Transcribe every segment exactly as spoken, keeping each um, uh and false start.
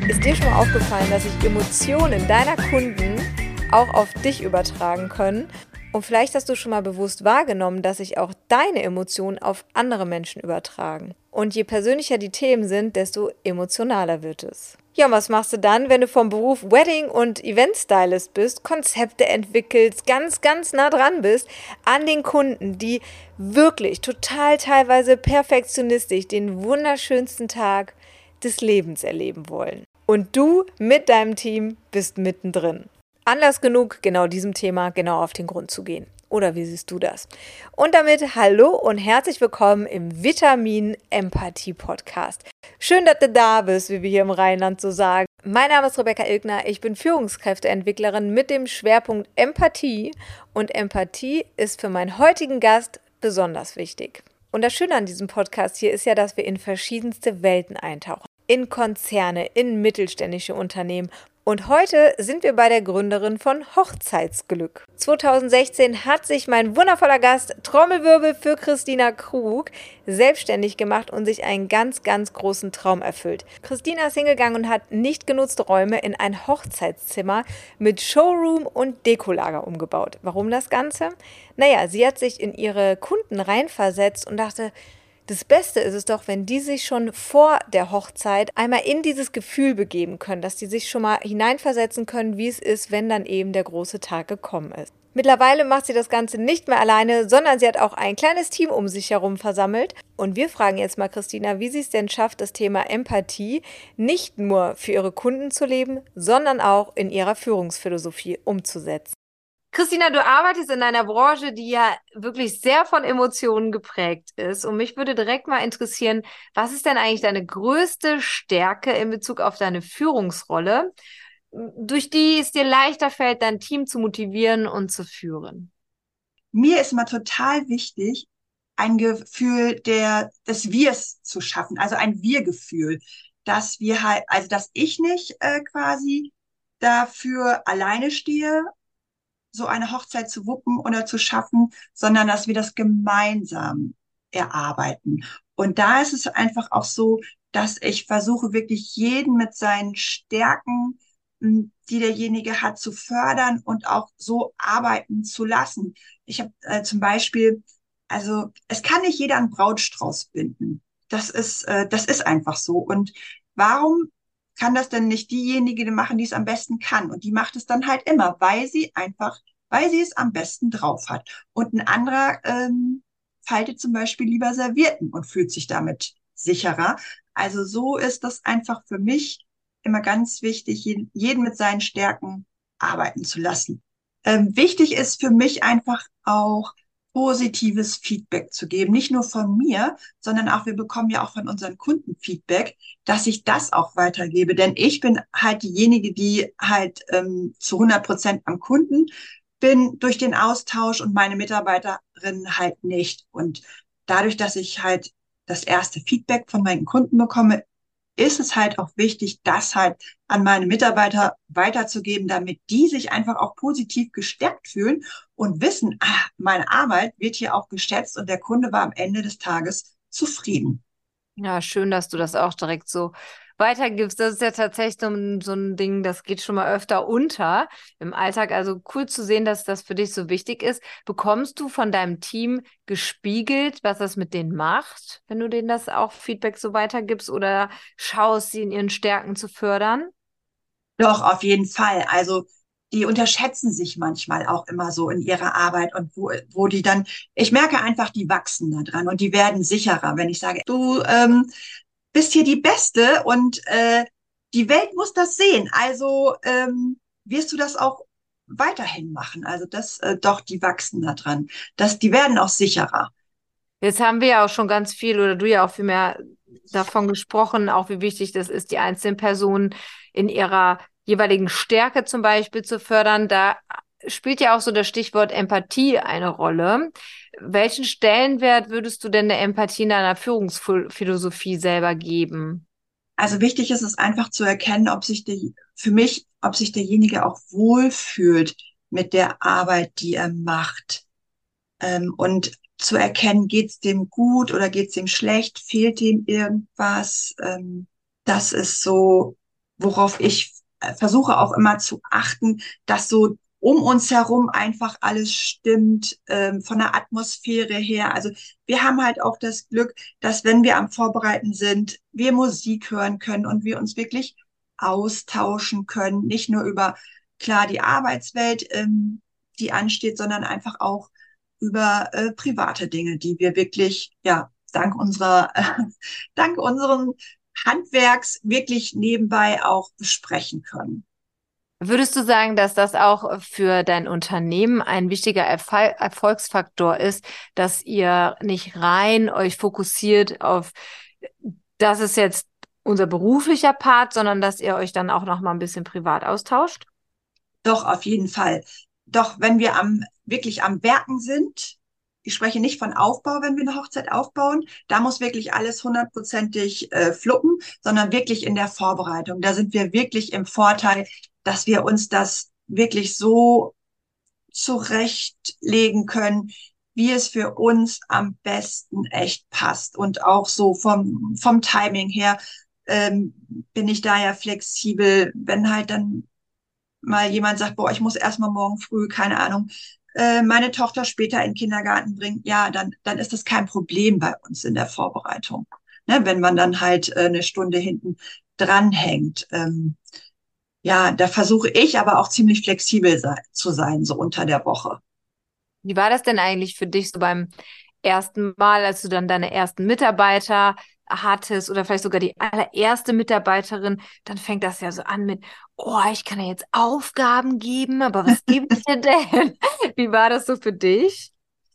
Ist dir schon mal aufgefallen, dass sich Emotionen deiner Kunden auch auf dich übertragen können? Und vielleicht hast du schon mal bewusst wahrgenommen, dass sich auch deine Emotionen auf andere Menschen übertragen. Und je persönlicher die Themen sind, desto emotionaler wird es. Ja, und was machst du dann, wenn du vom Beruf Wedding- und Event-Stylist bist, Konzepte entwickelst, ganz, ganz nah dran bist an den Kunden, die wirklich total teilweise perfektionistisch den wunderschönsten Tag des Lebens erleben wollen. Und du mit deinem Team bist mittendrin. Anlass genug, genau diesem Thema genau auf den Grund zu gehen. Oder wie siehst du das? Und damit hallo und herzlich willkommen im Vitamin-Empathie-Podcast. Schön, dass du da bist, wie wir hier im Rheinland so sagen. Mein Name ist Rebecca Ilgner, ich bin Führungskräfteentwicklerin mit dem Schwerpunkt Empathie. Und Empathie ist für meinen heutigen Gast besonders wichtig. Und das Schöne an diesem Podcast hier ist ja, dass wir in verschiedenste Welten eintauchen. In Konzerne, in mittelständische Unternehmen. Und heute sind wir bei der Gründerin von Hochzeitsglück. zweitausendsechzehn hat sich mein wundervoller Gast, Trommelwirbel für Christina Krug, selbstständig gemacht und sich einen ganz, ganz großen Traum erfüllt. Christina ist hingegangen und hat nicht genutzte Räume in ein Hochzeitszimmer mit Showroom und Dekolager umgebaut. Warum das Ganze? Naja, sie hat sich in ihre Kunden reinversetzt und dachte, das Beste ist es doch, wenn die sich schon vor der Hochzeit einmal in dieses Gefühl begeben können, dass die sich schon mal hineinversetzen können, wie es ist, wenn dann eben der große Tag gekommen ist. Mittlerweile macht sie das Ganze nicht mehr alleine, sondern sie hat auch ein kleines Team um sich herum versammelt. Und wir fragen jetzt mal Christina, wie sie es denn schafft, das Thema Empathie nicht nur für ihre Kunden zu leben, sondern auch in ihrer Führungsphilosophie umzusetzen. Christina, du arbeitest in einer Branche, die ja wirklich sehr von Emotionen geprägt ist. Und mich würde direkt mal interessieren, was ist denn eigentlich deine größte Stärke in Bezug auf deine Führungsrolle, durch die es dir leichter fällt, dein Team zu motivieren und zu führen? Mir ist immer total wichtig, ein Gefühl der, des Wirs zu schaffen, also ein Wir-Gefühl, dass wir halt, also dass ich nicht äh, quasi dafür alleine stehe, so eine Hochzeit zu wuppen oder zu schaffen, sondern dass wir das gemeinsam erarbeiten. Und da ist es einfach auch so, dass ich versuche, wirklich jeden mit seinen Stärken, m, die derjenige hat, zu fördern und auch so arbeiten zu lassen. Ich habe äh, zum Beispiel, also es kann nicht jeder einen Brautstrauß binden. Das ist, äh, das ist einfach so. Und warum kann das denn nicht diejenige machen, die es am besten kann? Und die macht es dann halt immer, weil sie einfach, weil sie es am besten drauf hat. Und ein anderer ähm, faltet zum Beispiel lieber Servietten und fühlt sich damit sicherer. Also so ist das einfach für mich immer ganz wichtig, jeden, jeden mit seinen Stärken arbeiten zu lassen. Ähm, wichtig ist für mich einfach auch positives Feedback zu geben, nicht nur von mir, sondern auch wir bekommen ja auch von unseren Kunden Feedback, dass ich das auch weitergebe. Denn ich bin halt diejenige, die halt ähm, zu hundert Prozent am Kunden bin durch den Austausch und meine Mitarbeiterinnen halt nicht. Und dadurch, dass ich halt das erste Feedback von meinen Kunden bekomme, ist es halt auch wichtig, das halt an meine Mitarbeiter weiterzugeben, damit die sich einfach auch positiv gestärkt fühlen und wissen, ah, meine Arbeit wird hier auch geschätzt und der Kunde war am Ende des Tages zufrieden. Ja, schön, dass du das auch direkt so weitergibst. Das ist ja tatsächlich so ein, so ein Ding, das geht schon mal öfter unter im Alltag. Also cool zu sehen, dass das für dich so wichtig ist. Bekommst du von deinem Team gespiegelt, was das mit denen macht, wenn du denen das auch Feedback so weitergibst oder schaust, sie in ihren Stärken zu fördern? Doch, auf jeden Fall. Also die unterschätzen sich manchmal auch immer so in ihrer Arbeit und wo, wo die dann, ich merke einfach, die wachsen da dran und die werden sicherer, wenn ich sage, du ähm, bist hier die Beste und äh, die Welt muss das sehen. Also ähm, wirst du das auch weiterhin machen. Also das, äh, doch, die wachsen da dran. Das, die werden auch sicherer. Jetzt haben wir ja auch schon ganz viel oder du ja auch viel mehr davon gesprochen, auch wie wichtig das ist, die einzelnen Personen in ihrer jeweiligen Stärke zum Beispiel zu fördern. Da spielt ja auch so das Stichwort Empathie eine Rolle. Welchen Stellenwert würdest du denn der Empathie in deiner Führungsphilosophie selber geben? Also wichtig ist es einfach zu erkennen, ob sich der, für mich, ob sich derjenige auch wohlfühlt mit der Arbeit, die er macht. Ähm, und zu erkennen, geht's dem gut oder geht's dem schlecht, fehlt ihm irgendwas. Ähm, das ist so, worauf ich äh, versuche auch immer zu achten, dass so um uns herum einfach alles stimmt, ähm, von der Atmosphäre her. Also wir haben halt auch das Glück, dass wenn wir am Vorbereiten sind, wir Musik hören können und wir uns wirklich austauschen können, nicht nur über, klar, die Arbeitswelt, ähm, die ansteht, sondern einfach auch über äh, private Dinge, die wir wirklich, ja, dank unserer, äh, dank unseren Handwerks wirklich nebenbei auch besprechen können. Würdest du sagen, dass das auch für dein Unternehmen ein wichtiger Erfol Erfolgsfaktor ist, dass ihr nicht rein euch fokussiert auf, das ist jetzt unser beruflicher Part, sondern dass ihr euch dann auch noch mal ein bisschen privat austauscht? Doch, auf jeden Fall. Doch, wenn wir am, wirklich am Werken sind, ich spreche nicht von Aufbau, wenn wir eine Hochzeit aufbauen, da muss wirklich alles hundertprozentig äh, fluppen, sondern wirklich in der Vorbereitung. Da sind wir wirklich im Vorteil, dass wir uns das wirklich so zurechtlegen können, wie es für uns am besten echt passt. Und auch so vom, vom Timing her ähm, bin ich da ja flexibel, wenn halt dann mal jemand sagt, boah, ich muss erstmal morgen früh, keine Ahnung, äh, meine Tochter später in den Kindergarten bringen, ja, dann, dann ist das kein Problem bei uns in der Vorbereitung. Ne, wenn man dann halt äh, eine Stunde hinten dranhängt. Ähm, ja, da versuche ich aber auch ziemlich flexibel sei, zu sein, so unter der Woche. Wie war das denn eigentlich für dich so beim ersten Mal, als du dann deine ersten Mitarbeiter hattest oder vielleicht sogar die allererste Mitarbeiterin? Dann fängt das ja so an mit, oh, ich kann ja jetzt Aufgaben geben, aber was gebe ich dir denn? Wie war das so für dich?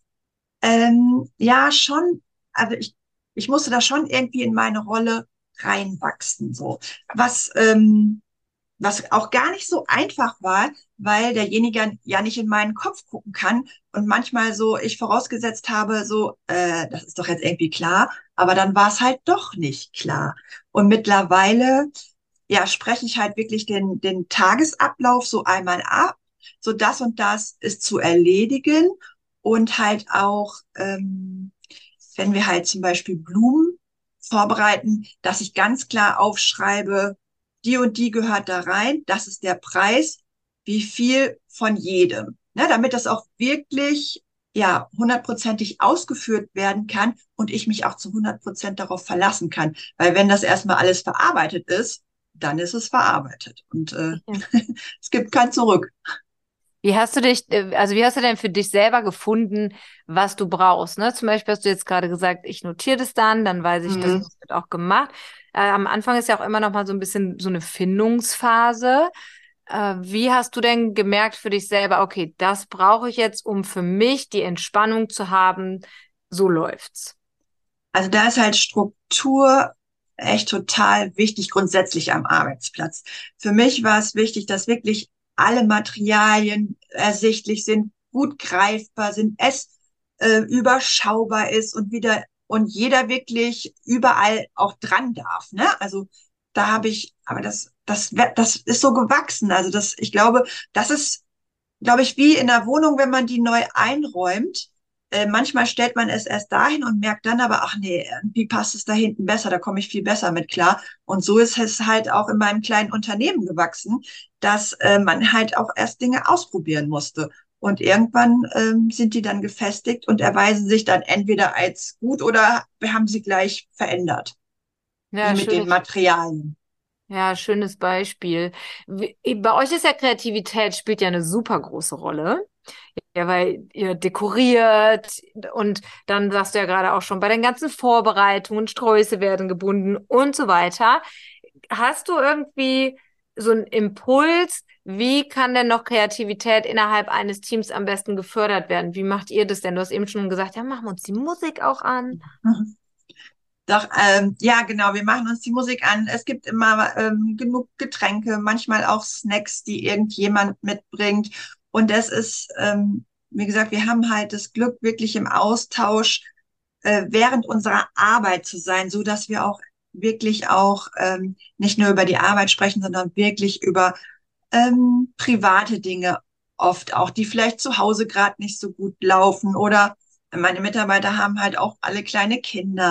Ähm, ja, schon, also ich, ich musste da schon irgendwie in meine Rolle reinwachsen, so. Was, ähm, was auch gar nicht so einfach war, weil derjenige ja nicht in meinen Kopf gucken kann und manchmal so ich vorausgesetzt habe, so, äh, das ist doch jetzt irgendwie klar, aber dann war es halt doch nicht klar. Und mittlerweile, ja, spreche ich halt wirklich den, den Tagesablauf so einmal ab, so das und das ist zu erledigen und halt auch, ähm, wenn wir halt zum Beispiel Blumen vorbereiten, dass ich ganz klar aufschreibe, die und die gehört da rein, das ist der Preis, wie viel von jedem. Ne, damit das auch wirklich ja hundertprozentig ausgeführt werden kann und ich mich auch zu hundert Prozent darauf verlassen kann. Weil wenn das erstmal alles verarbeitet ist, dann ist es verarbeitet und äh, Ja. es gibt kein Zurück. Wie hast du dich, äh, also wie hast du denn für dich selber gefunden, was du brauchst? Ne? Zum Beispiel hast du jetzt gerade gesagt, ich notiere das dann, dann weiß ich, das Mhm. wird auch gemacht. Äh, am Anfang ist ja auch immer noch mal so ein bisschen so eine Findungsphase. Äh, wie hast du denn gemerkt für dich selber, okay, das brauche ich jetzt, um für mich die Entspannung zu haben, so läuft's. Also da ist halt Struktur echt total wichtig grundsätzlich am Arbeitsplatz. Für mich war es wichtig, dass wirklich alle Materialien ersichtlich sind, gut greifbar sind, es äh, überschaubar ist und wieder und jeder wirklich überall auch dran darf. Ne? Also da habe ich, aber das, das, das ist so gewachsen. Also das, ich glaube, das ist glaube ich, wie in der Wohnung, wenn man die neu einräumt. Äh, manchmal stellt man es erst dahin und merkt dann aber, ach nee, wie passt es da hinten besser, da komme ich viel besser mit klar. Und so ist es halt auch in meinem kleinen Unternehmen gewachsen, dass äh, man halt auch erst Dinge ausprobieren musste. Und irgendwann ähm, sind die dann gefestigt und erweisen sich dann entweder als gut oder wir haben sie gleich verändert, wie Ja, mit den schönes, Materialien. ja, schönes Beispiel. Wie- Bei euch ist ja Kreativität spielt ja eine super große Rolle. Ja, weil ihr dekoriert und dann sagst du ja gerade auch schon, bei den ganzen Vorbereitungen, Sträuße werden gebunden und so weiter. Hast du irgendwie so einen Impuls, wie kann denn noch Kreativität innerhalb eines Teams am besten gefördert werden? Wie macht ihr das denn? Du hast eben schon gesagt, ja, machen wir uns die Musik auch an. Doch, ähm, ja, genau, wir machen uns die Musik an. Es gibt immer ähm, genug Getränke, manchmal auch Snacks, die irgendjemand mitbringt. Und das ist, ähm, wie gesagt, wir haben halt das Glück, wirklich im Austausch äh, während unserer Arbeit zu sein, so dass wir auch wirklich auch ähm, nicht nur über die Arbeit sprechen, sondern wirklich über ähm, private Dinge oft auch, die vielleicht zu Hause gerade nicht so gut laufen. Oder meine Mitarbeiter haben halt auch alle kleine Kinder.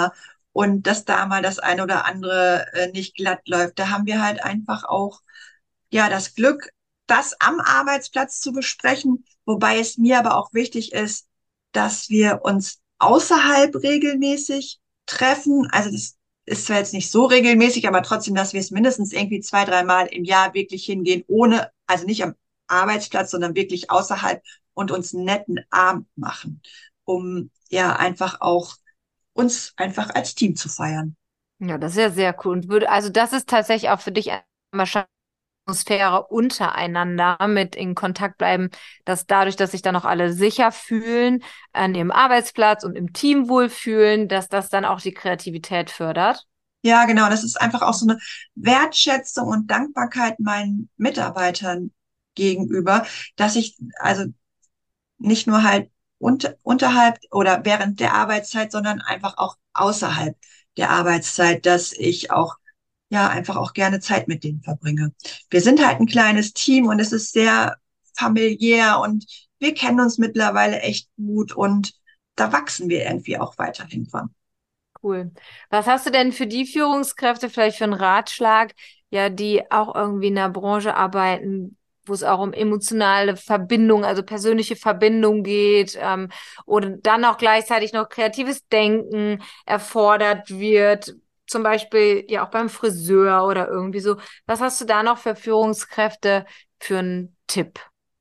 und dass da mal das eine oder andere äh, nicht glatt läuft. Da haben wir halt einfach auch ja das Glück, das am Arbeitsplatz zu besprechen, wobei es mir aber auch wichtig ist, dass wir uns außerhalb regelmäßig treffen. Also das ist zwar jetzt nicht so regelmäßig, aber trotzdem, dass wir es mindestens irgendwie zwei, dreimal im Jahr wirklich hingehen, ohne, also nicht am Arbeitsplatz, sondern wirklich außerhalb und uns einen netten Abend machen, um ja einfach auch uns einfach als Team zu feiern. Ja, das ist ja sehr cool. Und würde, also das ist tatsächlich auch für dich wahrscheinlich Atmosphäre untereinander mit in Kontakt bleiben, dass dadurch, dass sich dann auch alle sicher fühlen an ihrem Arbeitsplatz und im Team wohlfühlen, dass das dann auch die Kreativität fördert. Ja, genau. Das ist einfach auch so eine Wertschätzung und Dankbarkeit meinen Mitarbeitern gegenüber, dass ich also nicht nur halt unter, unterhalb oder während der Arbeitszeit, sondern einfach auch außerhalb der Arbeitszeit, dass ich auch, ja, einfach auch gerne Zeit mit denen verbringe. Wir sind halt ein kleines Team und es ist sehr familiär und wir kennen uns mittlerweile echt gut und da wachsen wir irgendwie auch weiterhin von. Cool. Was hast du denn für die Führungskräfte vielleicht für einen Ratschlag, ja, die auch irgendwie in der Branche arbeiten, wo es auch um emotionale Verbindung, also persönliche Verbindung geht, ähm, oder dann auch gleichzeitig noch kreatives Denken erfordert wird, zum Beispiel ja auch beim Friseur oder irgendwie so. Was hast du da noch für Führungskräfte für einen Tipp?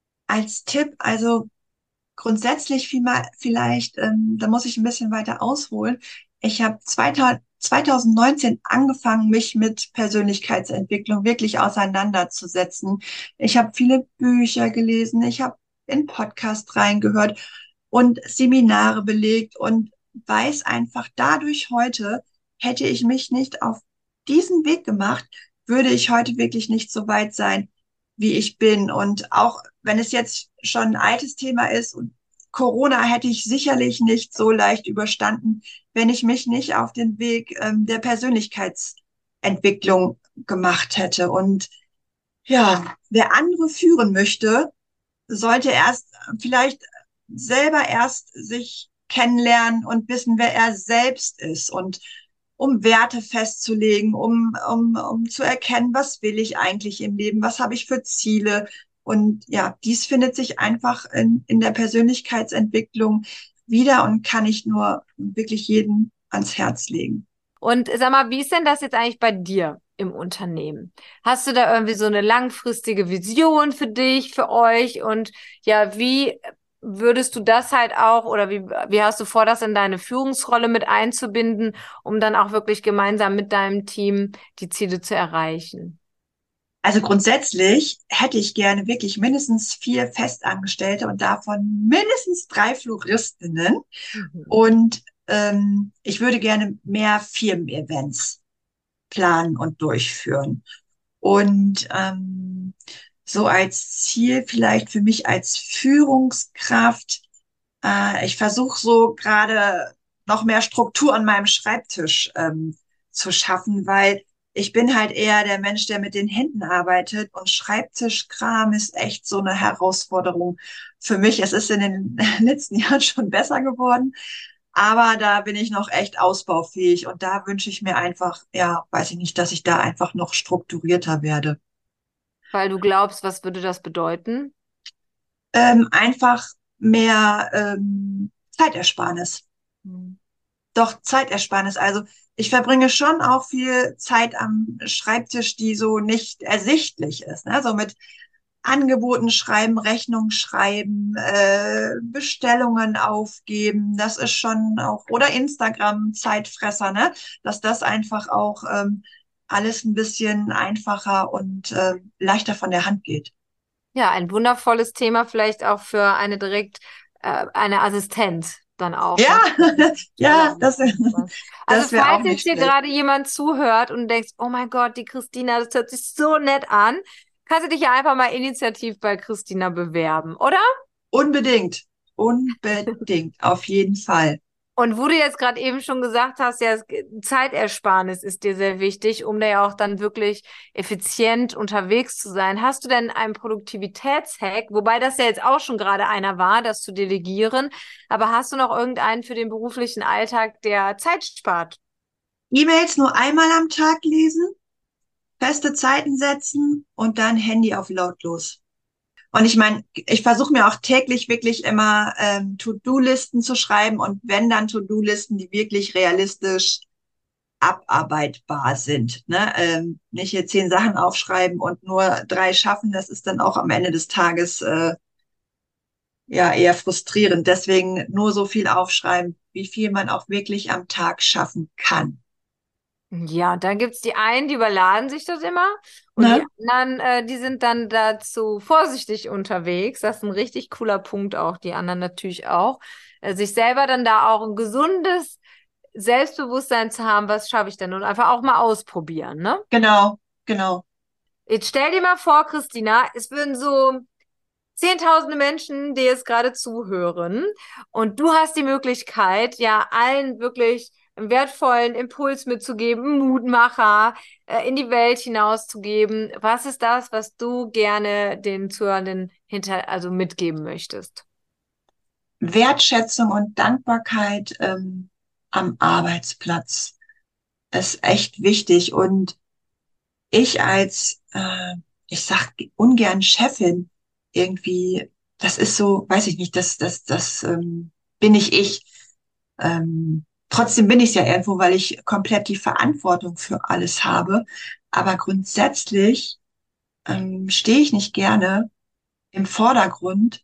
Als Tipp, also grundsätzlich vielleicht, ähm, da muss ich ein bisschen weiter ausholen. Ich habe zwanzig neunzehn angefangen, mich mit Persönlichkeitsentwicklung wirklich auseinanderzusetzen. Ich habe viele Bücher gelesen, ich habe in Podcast reingehört und Seminare belegt und weiß einfach dadurch heute, hätte ich mich nicht auf diesen Weg gemacht, würde ich heute wirklich nicht so weit sein, wie ich bin. Und auch wenn es jetzt schon ein altes Thema ist und Corona hätte ich sicherlich nicht so leicht überstanden, wenn ich mich nicht auf den Weg ähm, der Persönlichkeitsentwicklung gemacht hätte. Und ja, wer andere führen möchte, sollte erst vielleicht selber erst sich kennenlernen und wissen, wer er selbst ist und um Werte festzulegen, um, um, um zu erkennen, was will ich eigentlich im Leben, was habe ich für Ziele. Und ja, dies findet sich einfach in, in der Persönlichkeitsentwicklung wieder und kann ich nur wirklich jedem ans Herz legen. Und sag mal, wie ist denn das jetzt eigentlich bei dir im Unternehmen? Hast du da irgendwie so eine langfristige Vision für dich, für euch? Und ja, wie würdest du das halt auch oder wie, wie hast du vor, das in deine Führungsrolle mit einzubinden, um dann auch wirklich gemeinsam mit deinem Team die Ziele zu erreichen? Also grundsätzlich hätte ich gerne wirklich mindestens vier Festangestellte und davon mindestens drei Floristinnen. Mhm. Und ähm, ich würde gerne mehr Firmen-Events planen und durchführen. Und ähm, so als Ziel vielleicht für mich als Führungskraft, äh, ich versuche so gerade noch mehr Struktur an meinem Schreibtisch ähm, zu schaffen, weil ich bin halt eher der Mensch, der mit den Händen arbeitet und Schreibtischkram ist echt so eine Herausforderung für mich. Es ist in den letzten Jahren schon besser geworden, aber da bin ich noch echt ausbaufähig und da wünsche ich mir einfach, ja, weiß ich nicht, dass ich da einfach noch strukturierter werde. Weil du glaubst, was würde das bedeuten? Ähm, einfach mehr ähm, Zeitersparnis. Hm. Doch Zeitersparnis. Also ich verbringe schon auch viel Zeit am Schreibtisch, die so nicht ersichtlich ist. Ne? So mit Angeboten schreiben, Rechnungen schreiben, äh, Bestellungen aufgeben. Das ist schon auch, oder Instagram Zeitfresser, ne? Dass das einfach auch ähm, alles ein bisschen einfacher und äh, leichter von der Hand geht. Ja, ein wundervolles Thema vielleicht auch für eine direkt, äh, eine Assistenz dann auch, Ja, ne? ja, das, Also das wäre falls auch jetzt nicht hier schlecht. gerade jemand zuhört und denkst, oh mein Gott, die Christina, das hört sich so nett an, kannst du dich ja einfach mal initiativ bei Christina bewerben, oder? Unbedingt, unbedingt, auf jeden Fall. Und wo du jetzt gerade eben schon gesagt hast, ja, es- Zeitersparnis ist dir sehr wichtig, um da ja auch dann wirklich effizient unterwegs zu sein. Hast du denn einen Produktivitätshack, wobei das ja jetzt auch schon gerade einer war, das zu delegieren, aber hast du noch irgendeinen für den beruflichen Alltag, der Zeit spart? E-Mails nur einmal am Tag lesen, feste Zeiten setzen und dann Handy auf lautlos. Und ich meine, ich versuche mir auch täglich wirklich immer ähm, To-Do-Listen zu schreiben und wenn dann To-Do-Listen, die wirklich realistisch abarbeitbar sind. Ne? Ähm, nicht hier zehn Sachen aufschreiben und nur drei schaffen, das ist dann auch am Ende des Tages äh, ja eher frustrierend. Deswegen nur so viel aufschreiben, wie viel man auch wirklich am Tag schaffen kann. Ja, und dann gibt's die einen, die überladen sich das immer und die Ne? anderen, äh, die sind dann dazu vorsichtig unterwegs. Das ist ein richtig cooler Punkt auch, die anderen natürlich auch. Äh, sich selber dann da auch ein gesundes Selbstbewusstsein zu haben, was schaffe ich denn? Und einfach auch mal ausprobieren, ne? Genau, genau. Jetzt stell dir mal vor, Christina, es würden so Zehntausende Menschen, die jetzt gerade zuhören und du hast die Möglichkeit, ja, allen wirklich einen wertvollen Impuls mitzugeben, einen Mutmacher, äh, in die Welt hinauszugeben. Was ist das, was du gerne den Zuhörenden hinter, also mitgeben möchtest? Wertschätzung und Dankbarkeit ähm, am Arbeitsplatz ist echt wichtig. Und ich als, äh, ich sag ungern Chefin, irgendwie, das ist so, weiß ich nicht, das, das, das ähm, bin nicht ich. Ähm, trotzdem bin ich es ja irgendwo, weil ich komplett die Verantwortung für alles habe. Aber grundsätzlich ähm, stehe ich nicht gerne im Vordergrund,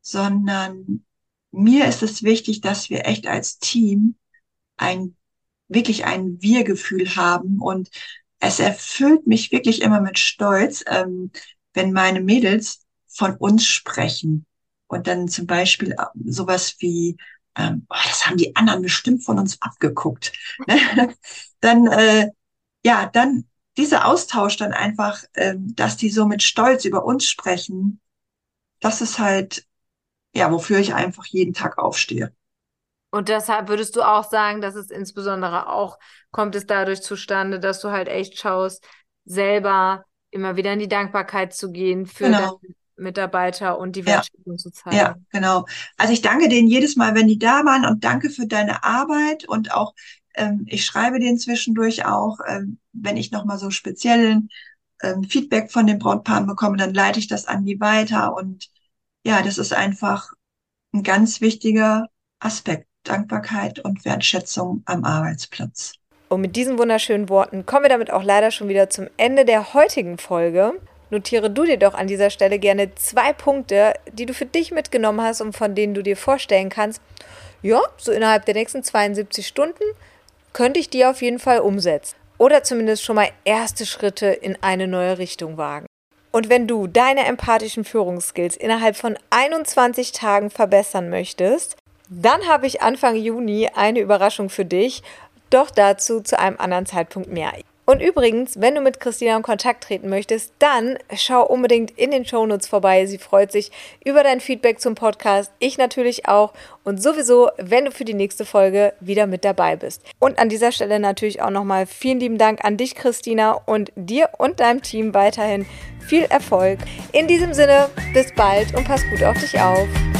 sondern mir ist es wichtig, dass wir echt als Team ein, wirklich ein Wir-Gefühl haben und es erfüllt mich wirklich immer mit Stolz, ähm, wenn meine Mädels von uns sprechen und dann zum Beispiel äh, sowas wie, ähm, oh, das haben die anderen bestimmt von uns abgeguckt. Ne? Dann, äh, ja, dann dieser Austausch dann einfach, ähm, dass die so mit Stolz über uns sprechen, das ist halt, ja, wofür ich einfach jeden Tag aufstehe. Und deshalb würdest du auch sagen, dass es insbesondere auch, kommt es dadurch zustande, dass du halt echt schaust, selber immer wieder in die Dankbarkeit zu gehen für deine Genau. Mitarbeiter und die Ja, Wertschätzung zu ja, zeigen. genau. Also ich danke denen jedes Mal, wenn die da waren und danke für deine Arbeit und auch, ähm, ich schreibe denen zwischendurch auch, ähm, wenn ich nochmal so speziellen ähm, Feedback von den Brautpaaren bekomme, dann leite ich das an die weiter und ja, das ist einfach ein ganz wichtiger Aspekt. Dankbarkeit und Wertschätzung am Arbeitsplatz. Und mit diesen wunderschönen Worten kommen wir damit auch leider schon wieder zum Ende der heutigen Folge. Notiere du dir doch an dieser Stelle gerne zwei Punkte, die du für dich mitgenommen hast und von denen du dir vorstellen kannst, ja, so innerhalb der nächsten zweiundsiebzig Stunden könnte ich die auf jeden Fall umsetzen. Oder zumindest schon mal erste Schritte in eine neue Richtung wagen. Und wenn du deine empathischen Führungsskills innerhalb von einundzwanzig Tagen verbessern möchtest, dann habe ich Anfang Juni eine Überraschung für dich, doch dazu zu einem anderen Zeitpunkt mehr. Und übrigens, wenn du mit Christina in Kontakt treten möchtest, dann schau unbedingt in den Shownotes vorbei. Sie freut sich über dein Feedback zum Podcast, ich natürlich auch und sowieso, wenn du für die nächste Folge wieder mit dabei bist. Und an dieser Stelle natürlich auch nochmal vielen lieben Dank an dich, Christina, und dir und deinem Team weiterhin viel Erfolg. In diesem Sinne, bis bald und pass gut auf dich auf.